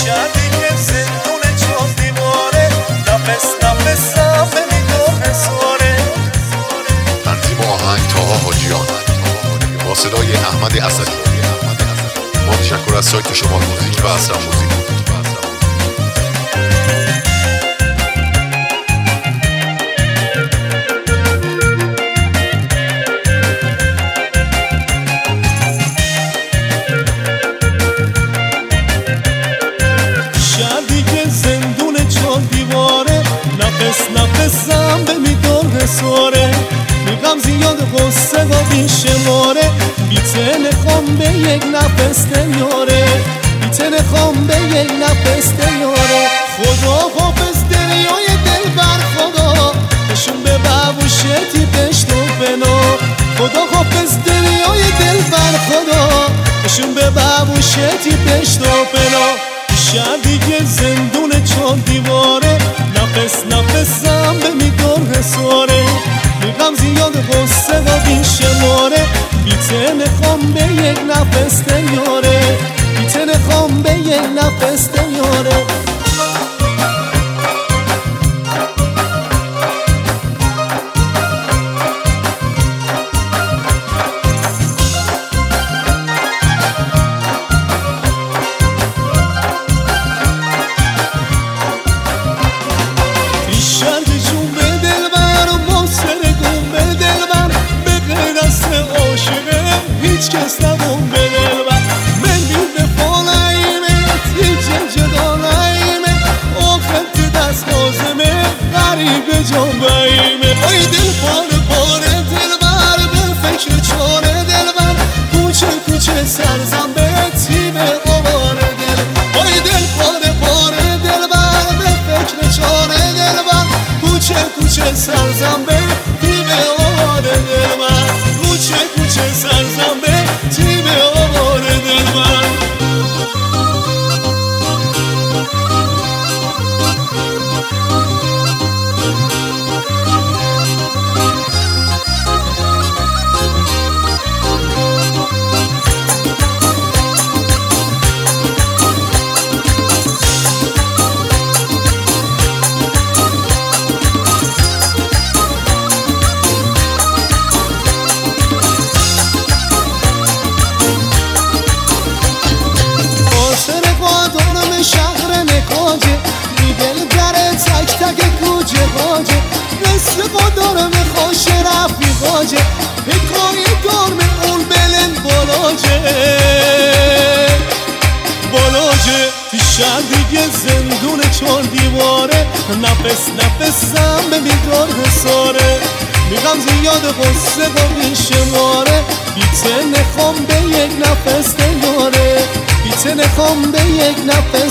شهری که زندون چون دیواره، نفس نفسم به میدون سواره. تنظیم آهنگ طاها حاجیان با صدای احمد اسدی. با تشکر از سایت شمال موزیک و اسرع موزیک. نفسم به میدون سواره، میگم زیاد غصه و بیشماره، بیتن خام به یک نفس دیاره، بیتن خام به یک نفس دیاره. خدا حافظ دریای دل بر خدا، نشون به ببوشتی پشت و بنا. خدا حافظ دریای دل بر خدا، نشون به ببوشتی پشت و بنا. شهر دیگه زندون چون دیواره، نفس نفسم به میدون سواره، میگم زیاد غصه و بیشماره، بیتن خام به یک نفس دیاره، بیتن خام به یک نفس دیاره. هیچ کس نبون به دل بر من بیل به فالایمت، هیچ جدا نایمه آخر که دست لازمه غریب جنبایمه. ای دل پاره پاره دل بر به فکر چاره دل بر، کوچه کوچه سرزم به تیم آوار دل. ای دل پاره پاره دل بر به فکر چاره دل بر، کوچه کوچه سرزم به تیم آوار دل بر، کوچه کوچه سرزم به تیم آوار دل بر. شهر نکاجه میدل داره تک تک کوچه باجه، مثل قدارم خوش رفیقاجه، حکایی دارم اون بلن بالاجه بالاجه. تی شهر دیگه زندون چون دیواره، نفس نفسم به میدون ساره، میگم زیاد غصه و بیشماره، بیتن خام به یک نفس دیاره، بیتن خام به یک نفس